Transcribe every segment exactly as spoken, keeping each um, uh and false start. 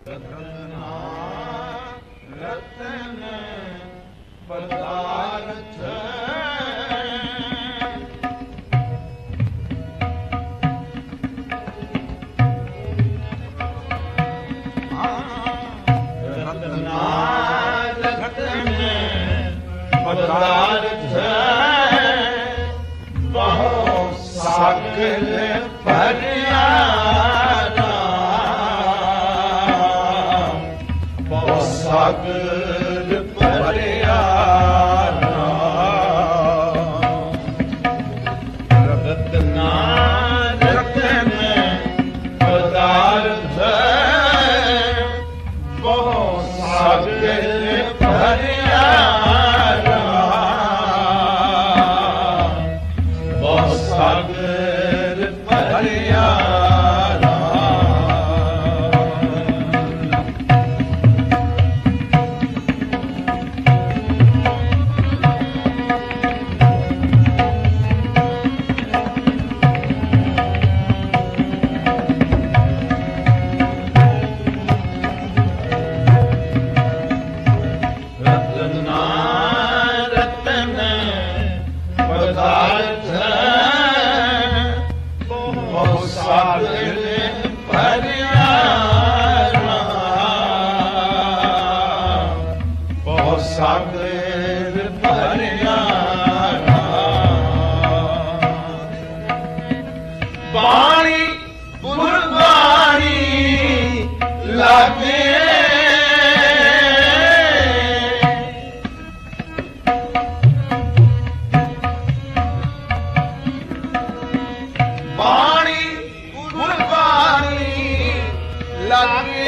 ਰਤਨ ਪਦਾਰਥ ਰਤਨਾ ਰਤਨ ਪਦਾਰਥ ਬਹੁ ਸਾਗਰ ਭਰਿਆ ਬਹੁ ਸਾਗਰ ਭਰਿਆ ਰਤਨਾ ਰਤਨ ਪਦਾਰਥ ਬਹੁ ਸਾਗਰ ਭਰਿਆ ਬਹੁ ਸਾਗਰ ਭਰਿਆ ਸਾਗਰ ਭਰਿਆ ਬਾਣੀ ਗੁਰਬਾਣੀ ਲਾਗੇ ਬਾਣੀ ਗੁਰਬਾਣੀ ਲਾਗੇ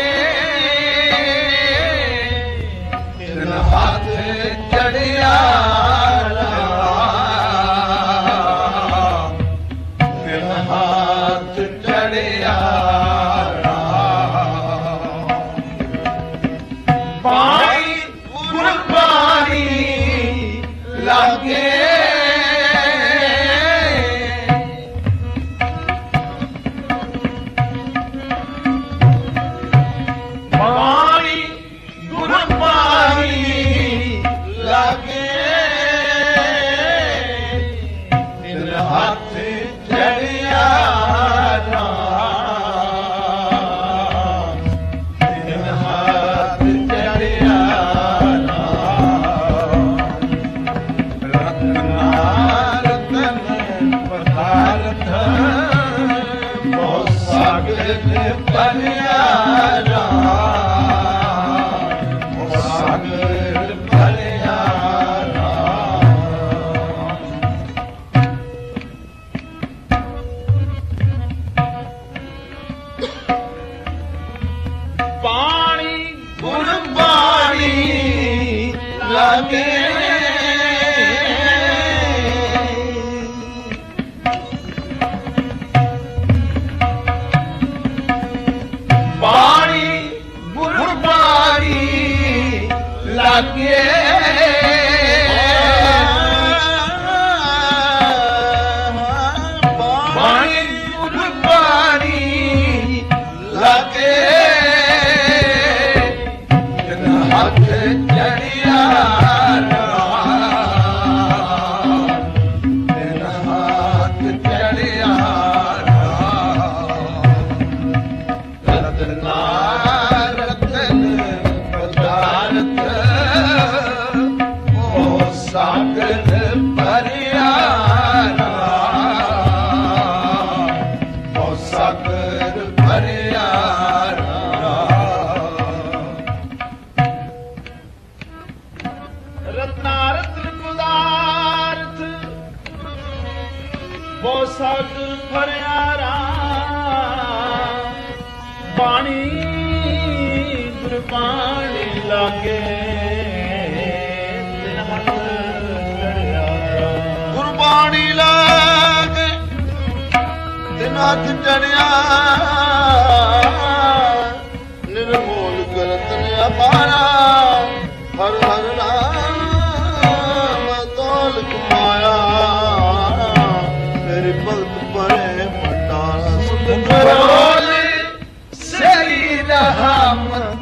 ਹੱਥ ਚੜਿਆ ਦਿਨ ਹੱਥ ਚੜਿਆ ਬਾਣੀ ਗੁਰਬਾਣੀ ਲਾਗੇ ਬਾਣੀ ਗੁਰਬਾਣੀ ਲਾਗੇ ਦਿਨ ਹੱਥ ਚੜਿਆ ਦਿਨ ਹੱਥ ਚੜਿਆ ਰਤਨਾ ਰਤਨ ਪਦਾਰਥ ਬਹੁ ਸਾਗਰ ਭਰਿਆ ਬਹੁ ਸਾਗਰ ਭਰਿਆ ਪਾਣੀ ਗੁਰਬਾਣੀ ਲਾਗੇ ਪਾਣੀ ਗੁਰਬਾਣੀ ਲਾਗੇ ਪਾਣੀ ਗੁਰਬਾਣੀ ਲਾਗੇ ਹੱਥ ਚੜਿਆ ਦਿਨ ਹੱਥ ਚੜਿਆ ਰਤਨਾ ਰਤਨ ਪਦਾਰਥ ਬਹੁ ਸਾਗਰ ਭਰਿਆ ਬਹੁ ਸਾਗਰ ਭਰਿਆ ਰਤਨਾ ਰਤਨ ਪਦਾਰਥ ਬਹੁ ਸਾਗਰ ਭਰਿਆ ਬਾਣੀ ਗੁਰਬਾਣੀ ਲਾਗੇ ਦਿਨ ਹੱਥ ਚੜਿਆ ਗੁਰਬਾਣੀ ਲਾਗੇ ਦਿਨ ਹੱਥ ਚੜਿਆ ਨਿਰਮੋਲ ਕਰਤ ਨੇ ਅਪਾਰਾ ਹਰ ਹਰ ਨਾਮ ਤੋਲ ਕਮਾਇਆ ਤੇਰੇ ਭਗਤ ਪਰੇ ਭੰਡਾਰਾ ਸੁਧ ਕਰੋ ਸਹੀ ਰਹਾਮਤ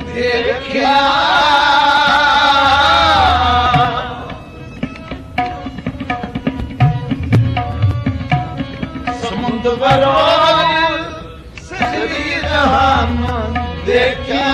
ਬਰੋਲ ਸਰੀਰ ਹਮ ਦੇਖਿਆ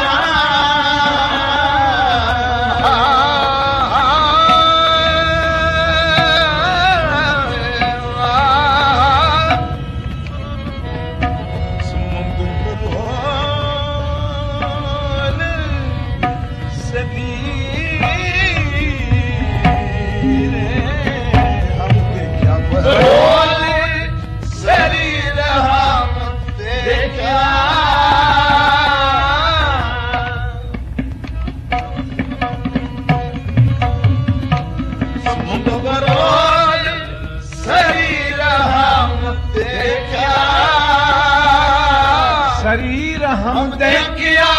शरीर हम देखिया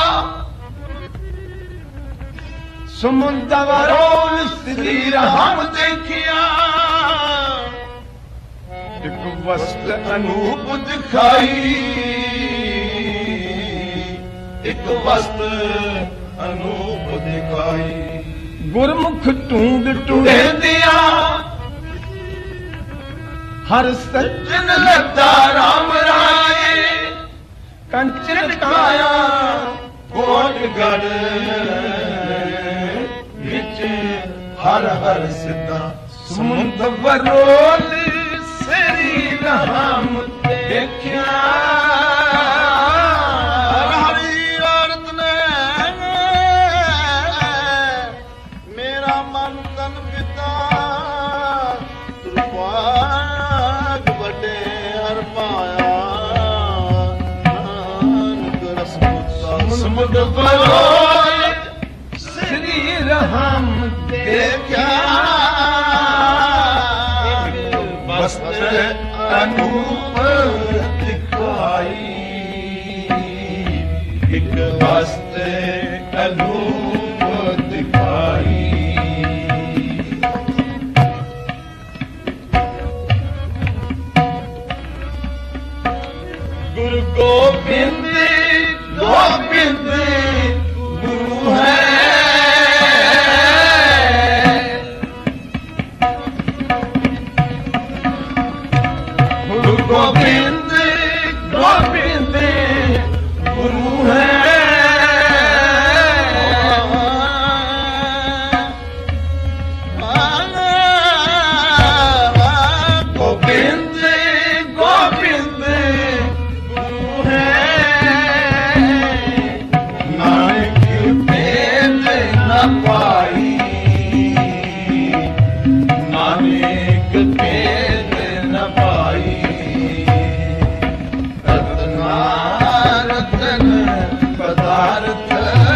समुंदरों शरीर हम देखिया एक वस्त अनूप दिखाई एक वस्त अनूप दिखाई गुरमुख टूंड टूंडे दिया हर सज्जन लता राम राय कंचन काया कोट गढ़ विच हर हर सिद्धा समुंद बरोल शरीर हम देखिया हरी औरत ने मेरा मन तन पिता त्रिपाग बड़े हर पाया समुद बरोल शरीर हम देखिया वस्त्र अनूप दिखाई एक वस्त्र अनूप दिखाई गुरु गोविंद गोविंद गुरु है गुरु गोविंद गोविंद गुरु है गोविंद गोविंद गुरु है पाई नानक भेद न पाई रत्ना रतन पदार्थ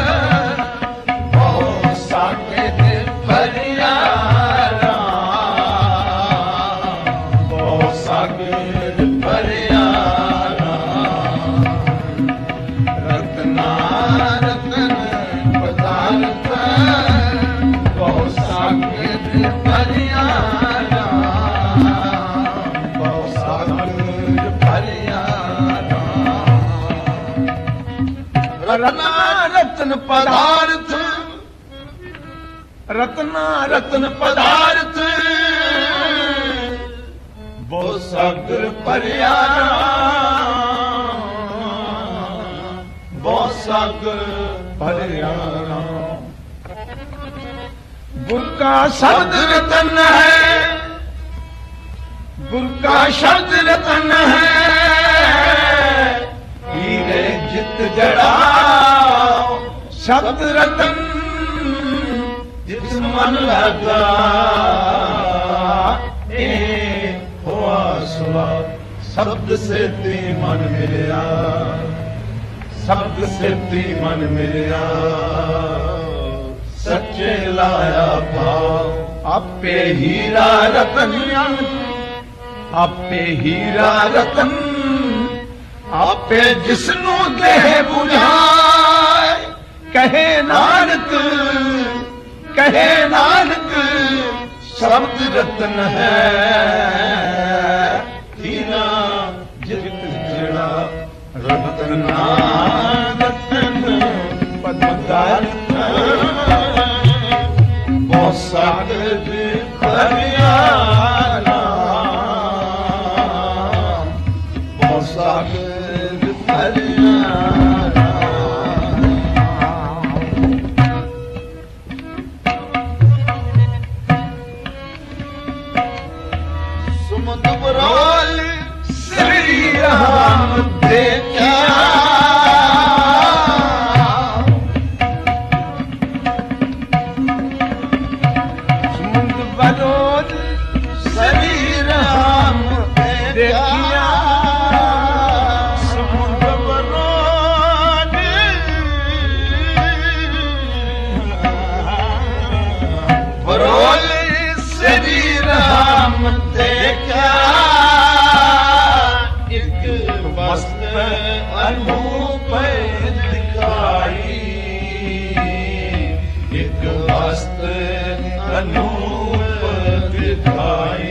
ओ साकेत भरिया ओ साकेत भरिया रत्ना रतन पदार्थ रत्ना रत्न पदार्थ रत्ना रत्न पदार्थ वो सागर भरिया वो सागर भरिया गुरु का शब्द रतन है गुरु का शब्द रतन है हीरे जित जड़ा शब्द रतन जिस मन लगा ए हुआ सुआ शब्द से ती मन मिलया शब्द से ती मन मिलया सच्चे लाया भाव आपे हीरा रतन आपे हीरा रतन आपे जिसनू देह बुझाए कहे नानक कहे नानक शब्द रतन है हीरा जित जड़ा रतना रतन पदार्थ सागर भरिया ਸਾਗਰ ਭਰਿਆ ਸੁਮਤ ਬਰੋਲ ਸ੍ਰੀ ਰਾਮ ਦੇਖਿਆ ਸੁਮਤ ਬਰੋਲ ਸ੍ਰੀ ਰਾਮ ਦੇਖਿਆ ਸੁਮਤ ਬਰੋਲ ਬਰੋਲ ਸ੍ਰੀ ਰਾਮ ਦੇਖਿਆ ਇੱਕ ਮਸਤ ਅਨੂਪ ਦਿਖਾਈ ਇੱਕ ਮਸਤ ਅਨੂਪ ਦਿਖਾਈ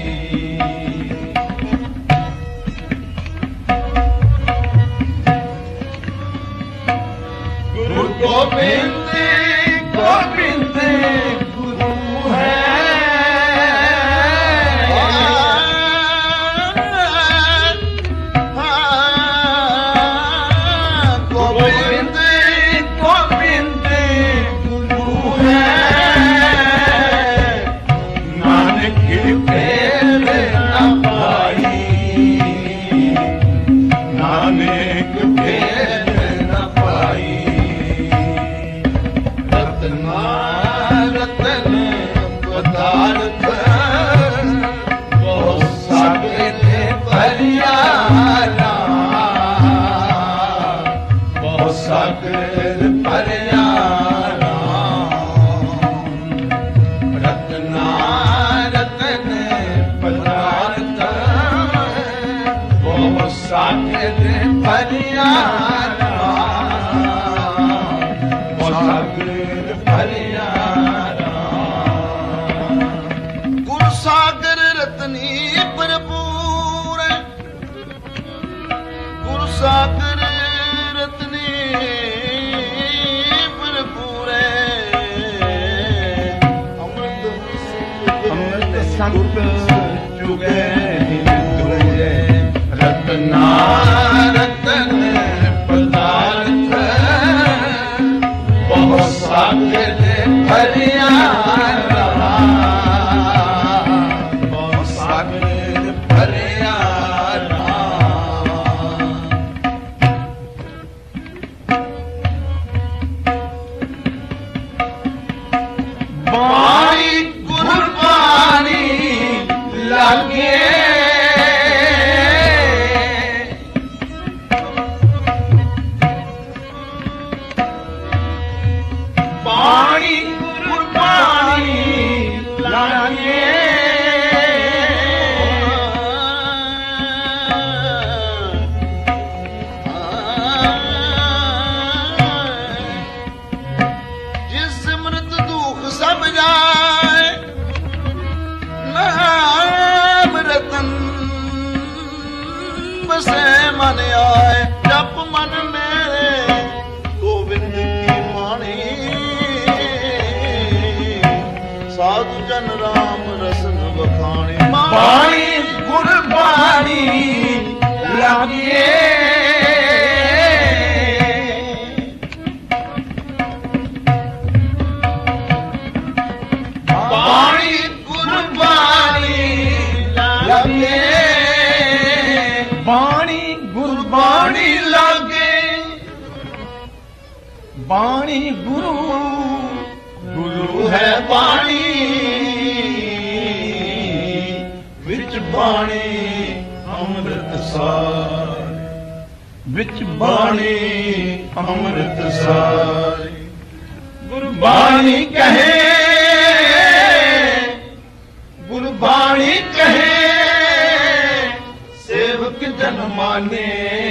ਗੁਰੂ ਗੋਬਿੰਦ ਗੋਬਿੰਦ ਗੁਰੂ ਹੈ ਸਾਗਰ ਭਰਿਆ ਰਤਨਾ ਰਤਨ ਪਦਾਰਥ ਬਹੁ ਸਾਗਰ ਭਰਿਆ ਬਹੁ ਸਾਗਰ ਭਰਿਆ ਗੁਰ ਸਾਗਰ ਰਤਨੀ ਭਰਪੂਰ ਗੁਰ ਸਾਗਰ ਸੰਤ ਜੁਗੇ ਹਿੰਦੂਏ ਰਤਨਾ ਰਤਨ ਪਦਾਰਥ ਬਹੁ ਸਾਗਰ ਭਰਿਆ ਬਹੁ ਸਾਗਰ ਭਰਿਆ ਬਾਣੀ ਗੁਰਬਾਣੀ ਲਾਗੇ ਬਾਣੀ ਗੁਰਬਾਣੀ ਲਾਗੇ ਜਿਸ ਸਿਮਰਤ ਦੁਖ ਸਭ ਜਾਏ ਨਾਮ ਰਤਨ ਬਸੈ ਮਨ ਆਏ ਜਪ ਮਨ ਮੇਰੇ ਗੋਬਿੰਦ ਕੀ ਬਾਣੀ ਸਾਧੂ ਜਨ ਰਾਮ ਰਸਨ ਵਖਾਣੀ ਬਾਣੀ ਗੁਰਬਾਣੀ ਲਾਗੇ ਬਾਣੀ ਗੁਰਬਾਣੀ ਲਾਗੇ ਬਾਣੀ ਗੁਰਬਾਣੀ ਲਾਗੇ ਬਾਣੀ ਗੁਰੂ ਗੁਰੂ ਹੈ ਬਾਣੀ ਵਿੱਚ ਬਾਣੀ ਅੰਮ੍ਰਿਤ ਸਾਰ ਵਿੱਚ ਬਾਣੀ ਅੰਮ੍ਰਿਤ ਸਾਰ ਗੁਰਬਾਣੀ ਕਹੇ ਗੁਰਬਾਣੀ ਕਹੇ ਸੇਵਕ ਜਨ ਮਾਨੇ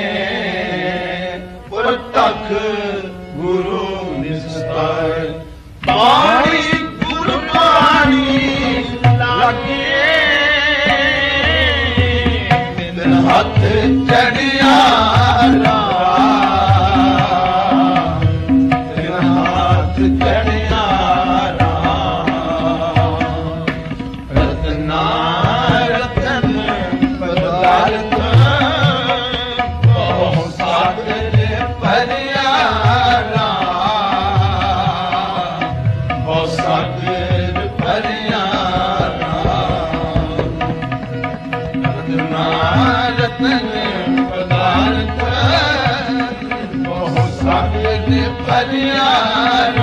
ਪ੍ਰਤੱਖ ਗੁਰੂ ਨਿਸਤਾਰ ਬਾਣੀ ਗੁਰਬਾਣੀ ਲਾਗੇ ਦਿਨ ਹੱਥ ਚੜਿਆ ਦਿਨ ਹੱਥ ਚੜਿਆ ਰਤਨਾ ਰਤਨ ਪਦਾਰਥ ਪਿਆਰਾ